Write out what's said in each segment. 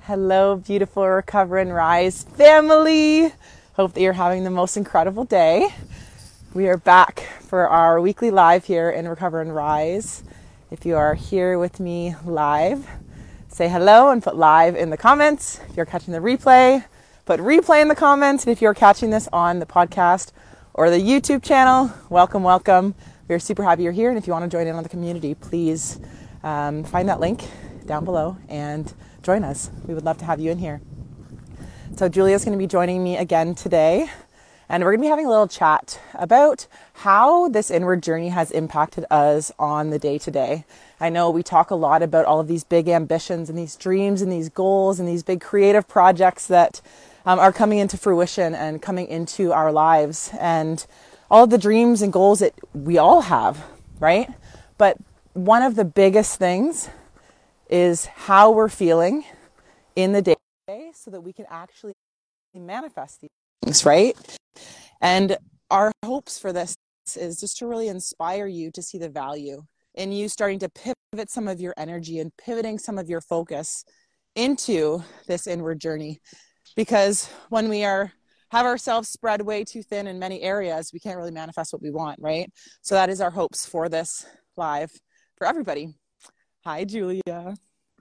Hello, beautiful Recover and Rise family. Hope that you're having the most incredible day. We are back for our weekly live here in Recover and Rise. If you are here with me live, say hello and put live in the comments. If you're catching the replay, put replay in the comments. And if you're catching this on the podcast or the YouTube channel, welcome, welcome. We're super happy you're here. And if you want to join in on the community, please find that link down below and join us. We would love to have you in here. So Julia's going to be joining me again today, and we're going to be having a little chat about how this inward journey has impacted us on the day-to-day. I know we talk a lot about all of these big ambitions and these dreams and these goals and these big creative projects that are coming into fruition and coming into our lives, and all of the dreams and goals that we all have, right? But one of the biggest things is how we're feeling in the day so that we can actually manifest these things, right? And our hopes for this is just to really inspire you to see the value in you starting to pivot some of your energy and pivoting some of your focus into this inward journey. Because when we have ourselves spread way too thin in many areas, we can't really manifest what we want, right? So that is our hopes for this live for everybody. Hi, Julia.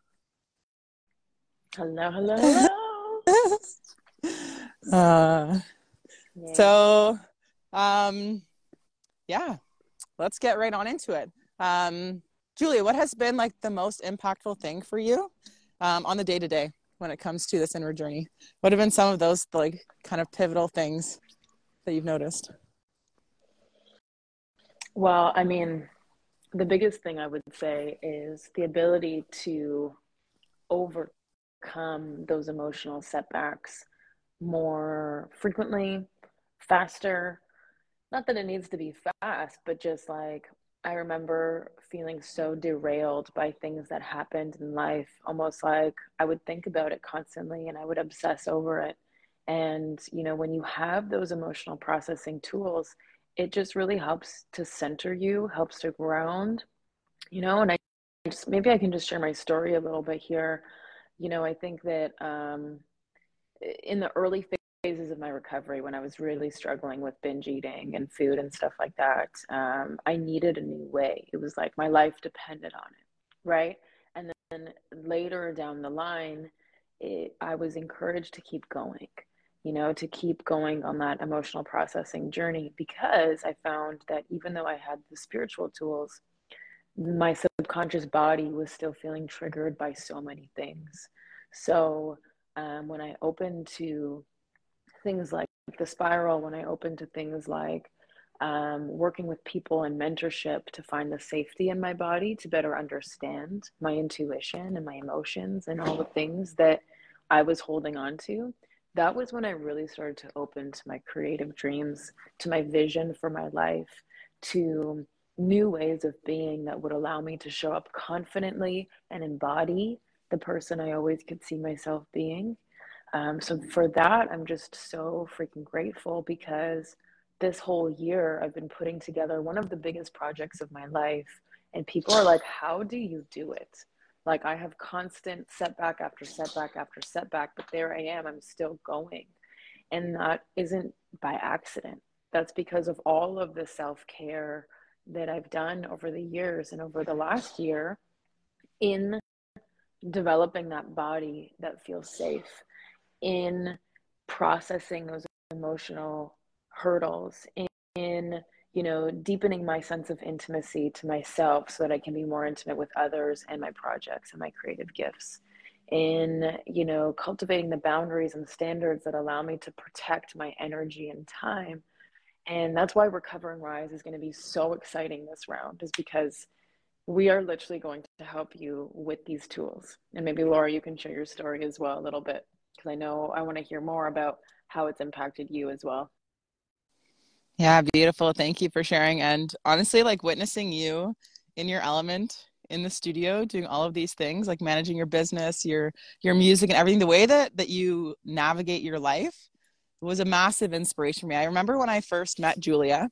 Hello, hello, hello. So, let's get right on into it. Julia, what has been like the most impactful thing for you on the day-to-day when it comes to this inward journey? What have been some of those like kind of pivotal things that you've noticed? Well, I mean, the biggest thing I would say is the ability to overcome those emotional setbacks more frequently, faster. Not that it needs to be fast, but just like I remember feeling so derailed by things that happened in life, almost like I would think about it constantly and I would obsess over it. And, when you have those emotional processing tools, it just really helps to center you, helps to ground, and maybe I can just share my story a little bit here. I think that in the early phases of my recovery, when I was really struggling with binge eating and food and stuff like that, I needed a new way. It was like my life depended on it, right? And then later down the line, I was encouraged to keep going, to keep going on that emotional processing journey, because I found that even though I had the spiritual tools, my subconscious body was still feeling triggered by so many things. So when I opened to things like the spiral, when I opened to things like working with people and mentorship to find the safety in my body, to better understand my intuition and my emotions and all the things that I was holding on to, that was when I really started to open to my creative dreams, to my vision for my life, to new ways of being that would allow me to show up confidently and embody the person I always could see myself being. So for that, I'm just so freaking grateful, because this whole year I've been putting together one of the biggest projects of my life. And people are like, how do you do it? Like, I have constant setback after setback after setback, but there I am, I'm still going. And that isn't by accident. That's because of all of the self-care that I've done over the years and over the last year in developing that body that feels safe, in processing those emotional hurdles, in deepening my sense of intimacy to myself so that I can be more intimate with others and my projects and my creative gifts, in cultivating the boundaries and standards that allow me to protect my energy and time. And that's why Recover and Rise is going to be so exciting this round, is because we are literally going to help you with these tools. And maybe Laura, you can share your story as well a little bit, because I know I want to hear more about how it's impacted you as well. Yeah, beautiful. Thank you for sharing. And honestly, like witnessing you in your element in the studio, doing all of these things, like managing your business, your music and everything, the way that you navigate your life was a massive inspiration for me. I remember when I first met Julia,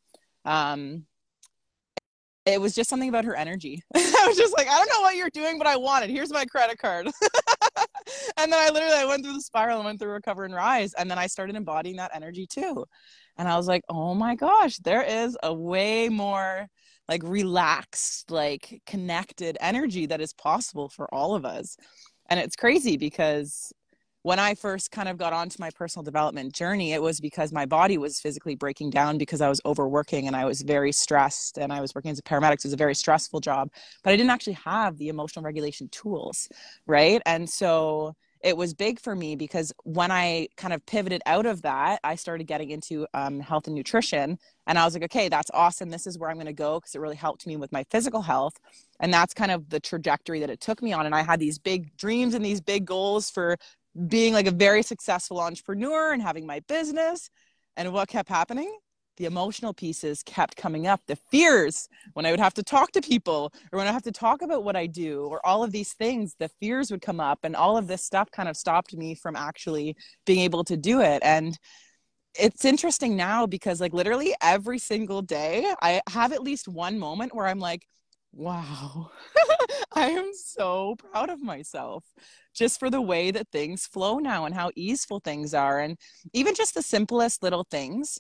it was just something about her energy. I was just like, I don't know what you're doing, but I want it. Here's my credit card. And then I went through the spiral and went through Recover and Rise. And then I started embodying that energy too. And I was like, oh my gosh, there is a way more like relaxed, like connected energy that is possible for all of us. And it's crazy because when I first kind of got onto my personal development journey, it was because my body was physically breaking down because I was overworking and I was very stressed, and I was working as a paramedic. So it was a very stressful job, but I didn't actually have the emotional regulation tools, right? And so it was big for me because when I kind of pivoted out of that, I started getting into health and nutrition. And I was like, okay, that's awesome. This is where I'm going to go because it really helped me with my physical health. And that's kind of the trajectory that it took me on. And I had these big dreams and these big goals for being like a very successful entrepreneur and having my business. And what kept happening? The emotional pieces kept coming up. The fears when I would have to talk to people, or when I have to talk about what I do, or all of these things, the fears would come up, and all of this stuff kind of stopped me from actually being able to do it. And it's interesting now because like literally every single day I have at least one moment where I'm like, wow, I am so proud of myself just for the way that things flow now and how easeful things are. And even just the simplest little things.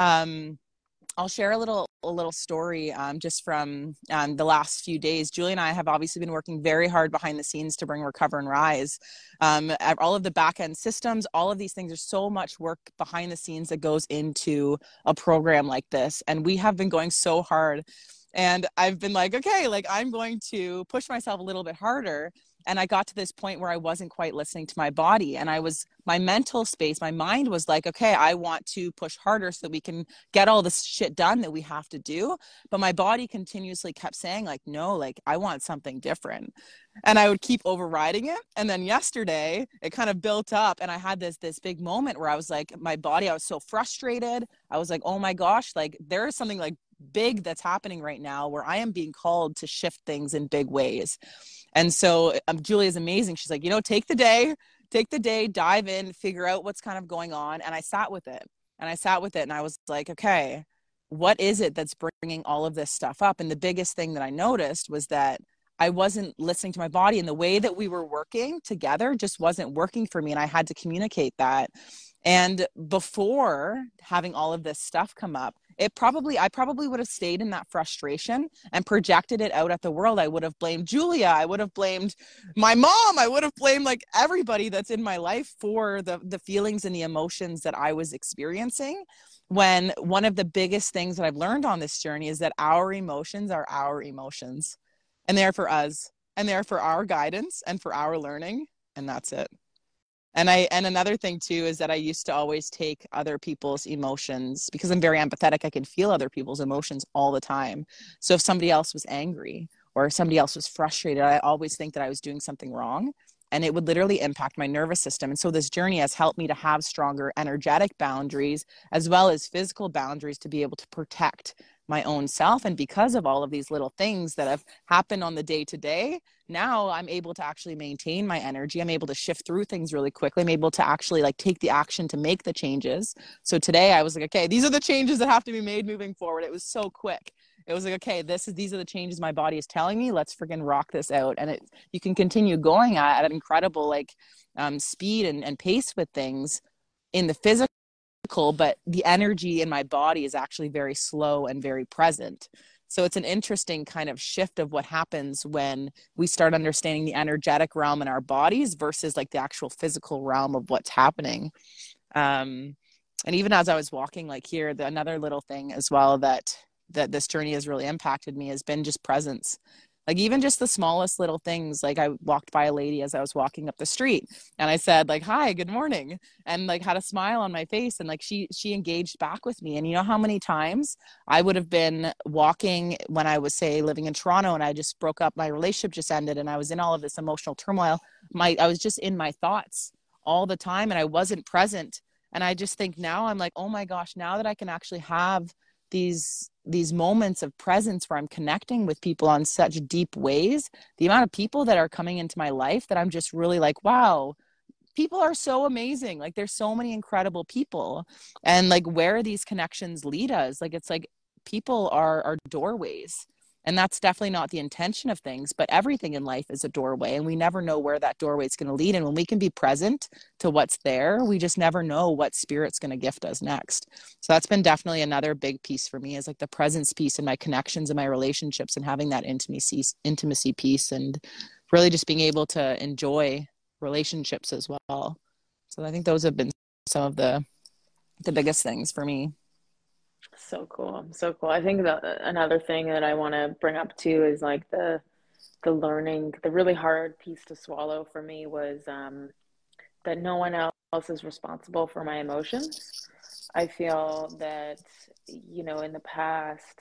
I'll share a little story just from the last few days. Julie and I have obviously been working very hard behind the scenes to bring Recover and Rise. All of the back end systems, all of these things, there's so much work behind the scenes that goes into a program like this. And we have been going so hard. And I've been like, okay, like I'm going to push myself a little bit harder. And I got to this point where I wasn't quite listening to my body, and my mental space, my mind was like, okay, I want to push harder so that we can get all this shit done that we have to do. But my body continuously kept saying like, no, like I want something different. And I would keep overriding it. And then yesterday it kind of built up, and I had this big moment where I was like, my body, I was so frustrated. I was like, oh my gosh, like there is something like big that's happening right now where I am being called to shift things in big ways. And so Julie is amazing. She's like, take the day, dive in, figure out what's kind of going on. And I sat with it and I was like, okay, what is it that's bringing all of this stuff up? And the biggest thing that I noticed was that I wasn't listening to my body, and the way that we were working together just wasn't working for me. And I had to communicate that. And before having all of this stuff come up, I probably would have stayed in that frustration and projected it out at the world. I would have blamed Julia. I would have blamed my mom. I would have blamed like everybody that's in my life for the feelings and the emotions that I was experiencing. When one of the biggest things that I've learned on this journey is that our emotions are our emotions, and they're for us, and they're for our guidance and for our learning. And that's it. And another thing too is that I used to always take other people's emotions, because I'm very empathetic. I can feel other people's emotions all the time. So if somebody else was angry or somebody else was frustrated, I always think that I was doing something wrong, and it would literally impact my nervous system. And so this journey has helped me to have stronger energetic boundaries as well as physical boundaries to be able to protect my own self. And because of all of these little things that have happened on the day to day, now I'm able to actually maintain my energy. I'm able to shift through things really quickly. I'm able to actually like take the action to make the changes. So today I was like, okay, these are the changes that have to be made moving forward. It was so quick. It was like, okay, these are the changes my body is telling me. Let's freaking rock this out. And you can continue going at an incredible speed and pace with things in the physical, but the energy in my body is actually very slow and very present. So it's an interesting kind of shift of what happens when we start understanding the energetic realm in our bodies versus like the actual physical realm of what's happening. And even as I was walking like here, another little thing as well that this journey has really impacted me has been just presence. Like even just the smallest little things. Like I walked by a lady as I was walking up the street, and I said like, hi, good morning. And like had a smile on my face, and like she engaged back with me. And you know how many times I would have been walking when I was, say, living in Toronto, and I just broke up, my relationship just ended, and I was in all of this emotional turmoil. I was just in my thoughts all the time, and I wasn't present. And I just think now I'm like, oh my gosh, now that I can actually have these moments of presence where I'm connecting with people on such deep ways, the amount of people that are coming into my life that I'm just really like, wow, people are so amazing. Like there's so many incredible people, and like where these connections lead us, like it's like people are doorways. And that's definitely not the intention of things, but everything in life is a doorway, and we never know where that doorway is going to lead. And when we can be present to what's there, we just never know what spirit's going to gift us next. So that's been definitely another big piece for me, is like the presence piece and my connections and my relationships, and having that intimacy piece, and really just being able to enjoy relationships as well. So I think those have been some of the biggest things for me. So cool. So cool. I think that another thing that I want to bring up too is like the learning, the really hard piece to swallow for me was that no one else is responsible for my emotions. I feel that, in the past,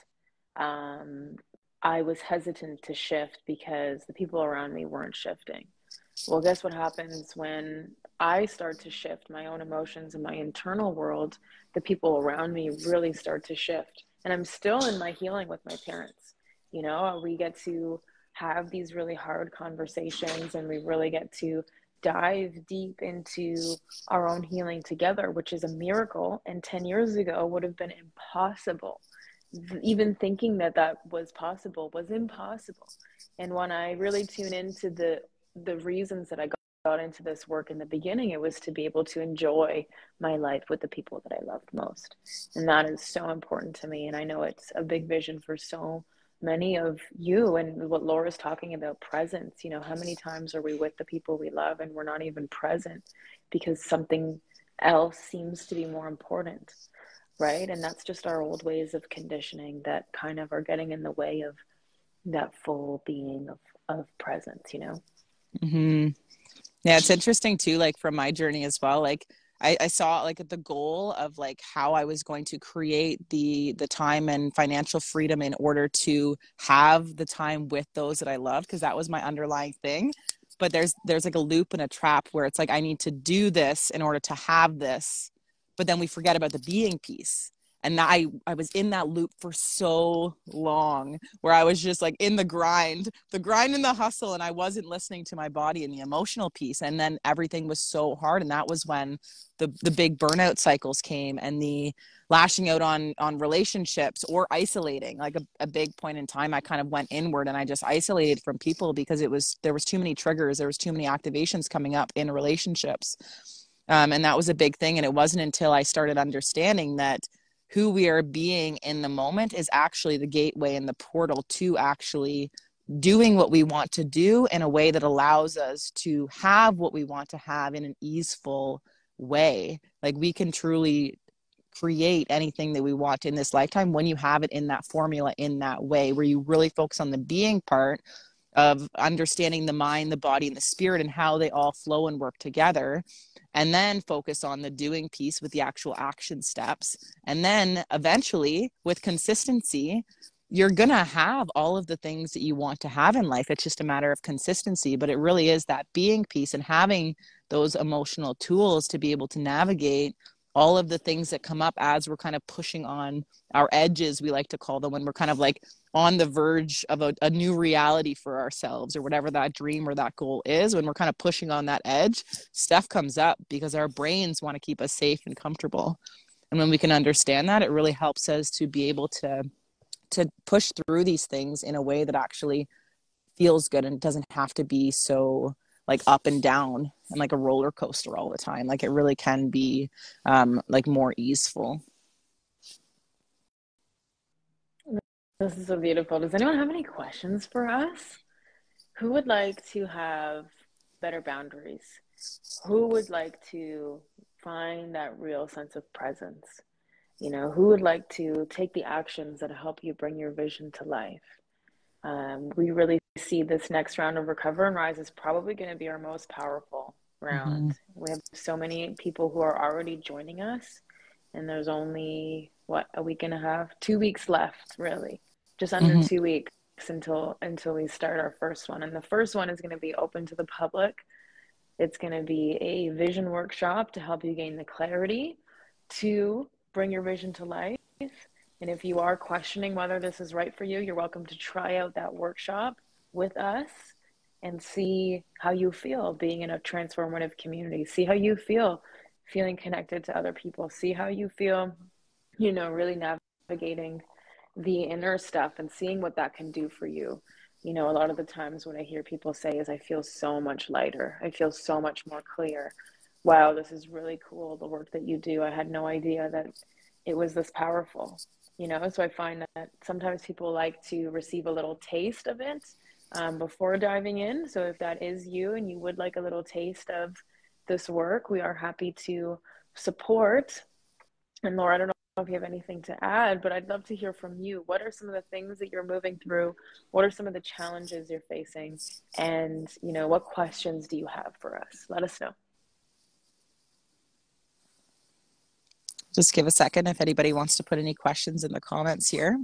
um, I was hesitant to shift because the people around me weren't shifting. Well, guess what happens when I start to shift my own emotions in my internal world? The people around me really start to shift. And I'm still in my healing with my parents. We get to have these really hard conversations, and we really get to dive deep into our own healing together, which is a miracle. And 10 years ago would have been impossible. Even thinking that that was possible was impossible. And when I really tune into the reasons that I got into this work in the beginning, it was to be able to enjoy my life with the people that I loved most. And that is so important to me. And I know it's a big vision for so many of you. And what Laura's talking about, presence, how many times are we with the people we love and we're not even present because something else seems to be more important, right? And that's just our old ways of conditioning that kind of are getting in the way of that full being of presence. Mm-hmm. Yeah, it's interesting too, like from my journey as well. Like I saw like the goal of like how I was going to create the time and financial freedom in order to have the time with those that I loved, because that was my underlying thing. But there's like a loop and a trap where it's like I need to do this in order to have this, but then we forget about the being piece. And I was in that loop for so long, where I was just like in the grind and the hustle, and I wasn't listening to my body and the emotional piece. And then everything was so hard. And that was when the big burnout cycles came, and the lashing out on relationships, or isolating. Like a big point in time, I kind of went inward and I just isolated from people because there was too many triggers, there was too many activations coming up in relationships. And that was a big thing. And it wasn't until I started understanding that who we are being in the moment is actually the gateway and the portal to actually doing what we want to do in a way that allows us to have what we want to have in an easeful way. Like we can truly create anything that we want in this lifetime when you have it in that formula, in that way, where you really focus on the being part of understanding the mind, the body, and the spirit, and how they all flow and work together. And then focus on the doing piece with the actual action steps. And then eventually, with consistency, you're going to have all of the things that you want to have in life. It's just a matter of consistency. But it really is that being piece and having those emotional tools to be able to navigate all of the things that come up as we're kind of pushing on our edges, we like to call them, when we're kind of like on the verge of a new reality for ourselves, or whatever that dream or that goal is. When we're kind of pushing on that edge, stuff comes up because our brains want to keep us safe and comfortable. And when we can understand that, it really helps us to be able to push through these things in a way that actually feels good, and doesn't have to be so like up and down and like a roller coaster all the time. Like it really can be like more easeful. This is so beautiful. Does anyone have any questions for us? Who would like to have better boundaries? Who would like to find that real sense of presence? Who would like to take the actions that help you bring your vision to life? We really see this next round of Recover and Rise is probably going to be our most powerful round. Mm-hmm. We have so many people who are already joining us, and there's only, what, a week and a half, 2 weeks left, really. Just under Mm-hmm. 2 weeks until we start our first one. And the first one is going to be open to the public. It's going to be a vision workshop to help you gain the clarity to bring your vision to life. And if you are questioning whether this is right for you, you're welcome to try out that workshop with us and see how you feel being in a transformative community. See how you feel feeling connected to other people. See how you feel, really navigating the inner stuff and seeing what that can do for you. You know, a lot of the times what I hear people say is, I feel so much lighter. I feel so much more clear. Wow, this is really cool, the work that you do. I had no idea that it was this powerful. You know, so I find that sometimes people like to receive a little taste of it before diving in. So if that is you and you would like a little taste of this work, we are happy to support. And Laura, I don't know if you have anything to add, but I'd love to hear from you. What are some of the things that you're moving through? What are some of the challenges you're facing? And, you know, what questions do you have for us? Let us know. Just give a second if anybody wants to put any questions in the comments here.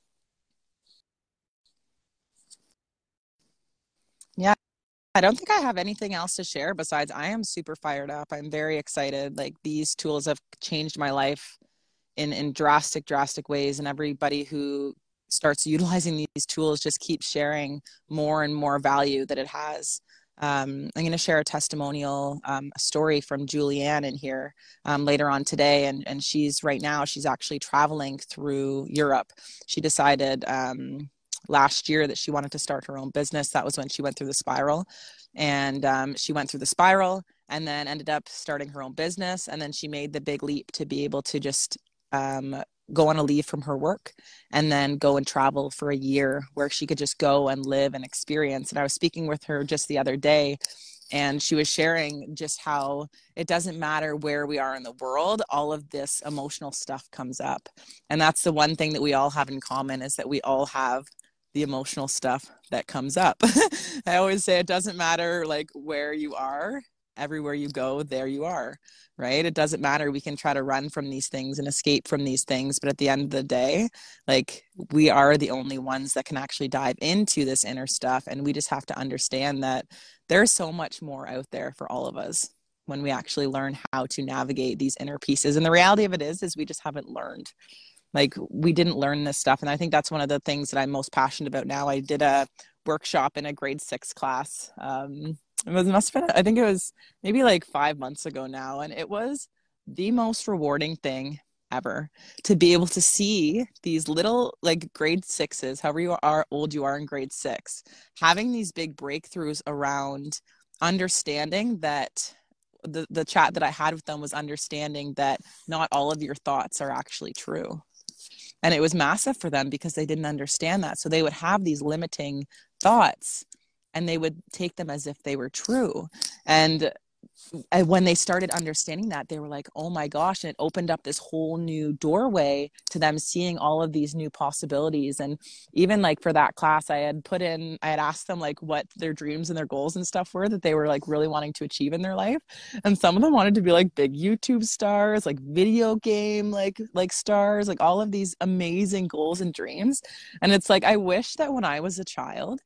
Yeah, I don't think I have anything else to share besides I am super fired up. I'm very excited. Like, these tools have changed my life in drastic ways, and everybody who starts utilizing these tools just keeps sharing more and more value that it has. I'm going to share a testimonial, a story from Julianne in here later on today. And she's right now, she's actually traveling through Europe. She decided last year that she wanted to start her own business. That was when she went through the spiral. And she went through the spiral and then ended up starting her own business. And then she made the big leap to be able to just go on a leave from her work and then go and travel for a year where she could just go and live and experience. And I was speaking with her just the other day, and she was sharing just how it doesn't matter where we are in the world, all of this emotional stuff comes up. And that's the one thing that we all have in common, is that we all have the emotional stuff that comes up. I always say it doesn't matter like where you are, everywhere you go, there you are, right? It doesn't matter. We can try to run from these things and escape from these things, but at the end of the day, like, we are the only ones that can actually dive into this inner stuff. And we just have to understand that there's so much more out there for all of us when we actually learn how to navigate these inner pieces. And the reality of it is we just haven't learned. Like, we didn't learn this stuff. And I think that's one of the things that I'm most passionate about now. I did a workshop in a grade 6 class. Must have been, I think it was maybe like 5 months ago now. And it was the most rewarding thing ever to be able to see these little, like, grade 6s, however you are old you are in grade 6, having these big breakthroughs around understanding that the chat that I had with them was understanding that not all of your thoughts are actually true. And it was massive for them because they didn't understand that. So they would have these limiting thoughts and they would take them as if they were true. And when they started understanding that, they were like, oh my gosh. And it opened up this whole new doorway to them seeing all of these new possibilities. And even like for that class, I had asked them like what their dreams and their goals and stuff were that they were like really wanting to achieve in their life. And some of them wanted to be like big YouTube stars, like video game, like stars, like all of these amazing goals and dreams. And it's like, I wish that when I was a child,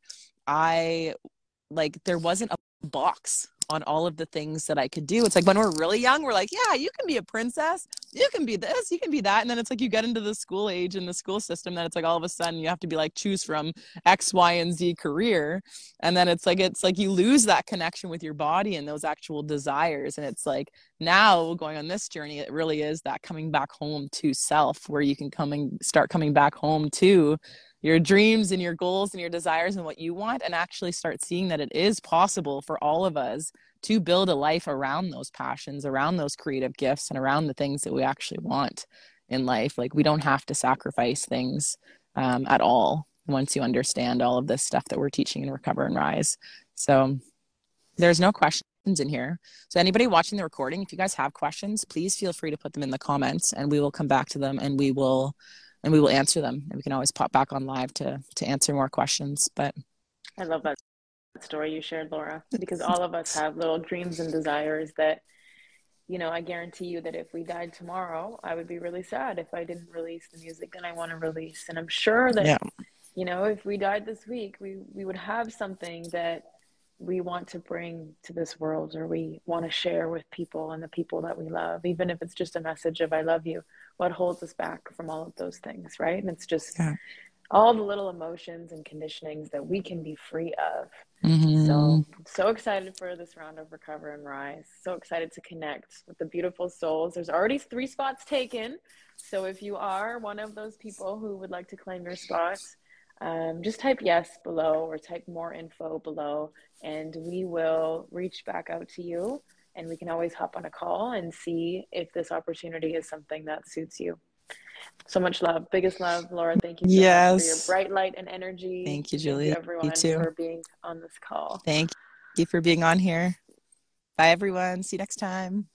there wasn't a box on all of the things that I could do. It's like when we're really young, we're like, yeah, you can be a princess, you can be this, you can be that. And then it's like you get into the school age and the school system, then it's like all of a sudden you have to be like, choose from X, Y, and Z career. And then it's like you lose that connection with your body and those actual desires. And it's like now going on this journey, it really is that coming back home to self, where you can start coming back home to your dreams and your goals and your desires and what you want, and actually start seeing that it is possible for all of us to build a life around those passions, around those creative gifts, and around the things that we actually want in life. Like, we don't have to sacrifice things at all once you understand all of this stuff that we're teaching in Recover and Rise. So there's no questions in here. So anybody watching the recording, if you guys have questions, please feel free to put them in the comments and we will come back to them and we will answer them. And we can always pop back on live to answer more questions. But I love that story you shared, Laura, because all of us have little dreams and desires that, you know, I guarantee you that if we died tomorrow, I would be really sad if I didn't release the music that I want to release. And I'm sure that, yeah, you know, if we died this week, we would have something that we want to bring to this world, or we want to share with people and the people that we love, even if it's just a message of I love you. What holds us back from all of those things, right? And it's just yeah. all the little emotions and conditionings that we can be free of. Mm-hmm. So excited for this round of Recover and Rise. So excited to connect with the beautiful souls. There's already 3 spots taken. So if you are one of those people who would like to claim your spot, just type yes below or type more info below, and we will reach back out to you. And we can always hop on a call and see if this opportunity is something that suits you. So much love. Biggest love, Laura. Thank you so much for your Yes. bright light and energy. Thank you, Thank you, Julie. You everyone, too. for being on this call. Thank you for being on here. Bye, everyone. See you next time.